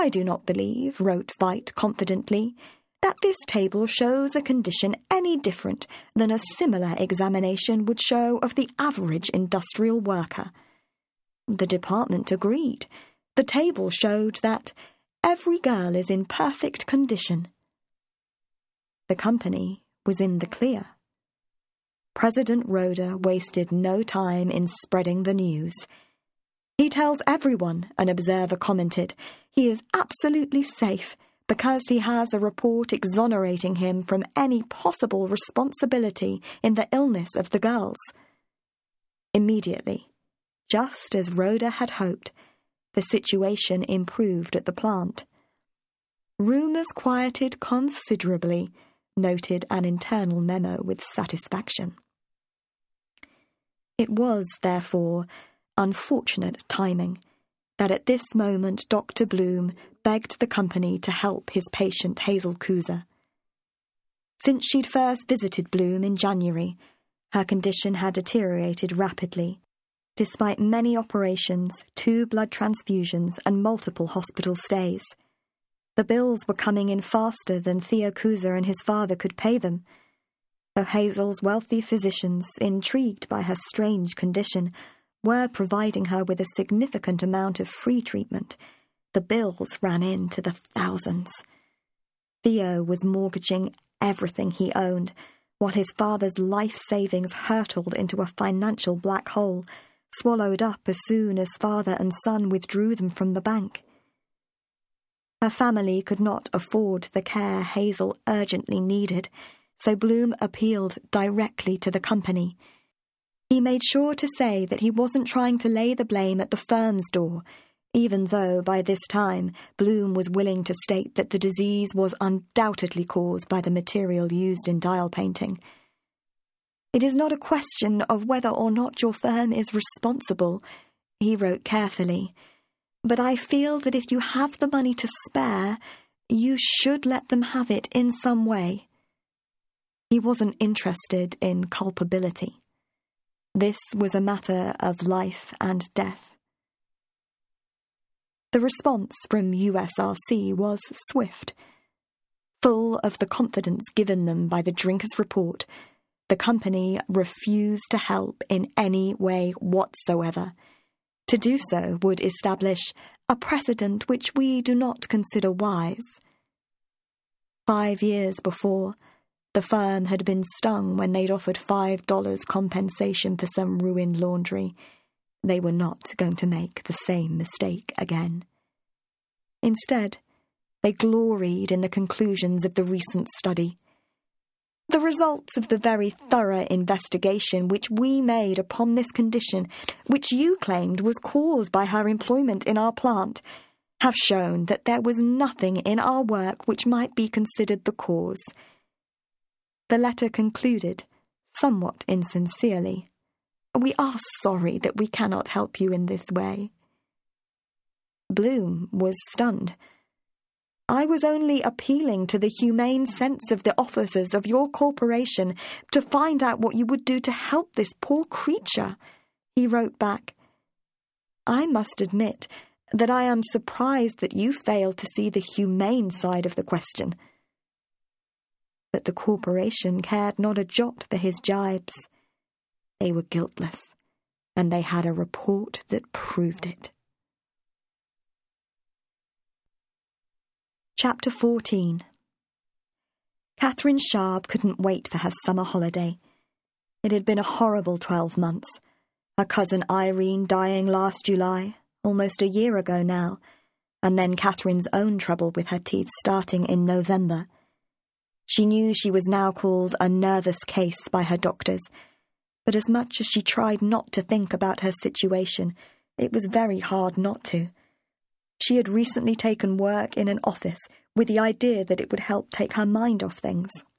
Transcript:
I do not believe, wrote Veit confidently, that this table shows a condition any different than a similar examination would show of the average industrial worker. The department agreed. The table showed that every girl is in perfect condition. The company was in the clear. President Roeder wasted no time in spreading the news. He tells everyone, an observer commented, he is absolutely safe because he has a report exonerating him from any possible responsibility in the illness of the girls. Immediately, just as Roeder had hoped, the situation improved at the plant. Rumours quieted considerably, noted an internal memo with satisfaction. It was, therefore, unfortunate timing that at this moment Dr. Bloom begged the company to help his patient Hazel Kuzer. Since she'd first visited Bloom in January, her condition had deteriorated rapidly, despite many operations, 2 blood transfusions and multiple hospital stays. The bills were coming in faster than Theo Kuzer and his father could pay them. Though Hazel's wealthy physicians, intrigued by her strange condition, were providing her with a significant amount of free treatment, the bills ran into the thousands. Theo was mortgaging everything he owned, while his father's life savings hurtled into a financial black hole, swallowed up as soon as father and son withdrew them from the bank. Her family could not afford the care Hazel urgently needed, so Bloom appealed directly to the company. He made sure to say that he wasn't trying to lay the blame at the firm's door, even though by this time Bloom was willing to state that the disease was undoubtedly caused by the material used in dial painting. "It is not a question of whether or not your firm is responsible," he wrote carefully, "but I feel that if you have the money to spare, you should let them have it in some way." He wasn't interested in culpability. This was a matter of life and death. The response from USRC was swift. Full of the confidence given them by the drinkers' report, the company refused to help in any way whatsoever. To do so would establish a precedent which we do not consider wise. 5 years before, the firm had been stung when they'd offered $5 compensation for some ruined laundry. They were not going to make the same mistake again. Instead, they gloried in the conclusions of the recent study. The results of the very thorough investigation which we made upon this condition, which you claimed was caused by her employment in our plant, have shown that there was nothing in our work which might be considered the cause. The letter concluded, somewhat insincerely, "We are sorry that we cannot help you in this way." Bloom was stunned. "I was only appealing to the humane sense of the officers of your corporation to find out what you would do to help this poor creature," he wrote back. "I must admit that I am surprised that you failed to see the humane side of the question." But the corporation cared not a jot for his jibes. They were guiltless, and they had a report that proved it. Chapter 14. Catherine Sharp couldn't wait for her summer holiday. It had been a horrible 12 months. Her cousin Irene dying last July, almost a year ago now, and then Catherine's own trouble with her teeth starting in November. She knew she was now called a nervous case by her doctors, but as much as she tried not to think about her situation, it was very hard not to. She had recently taken work in an office with the idea that it would help take her mind off things.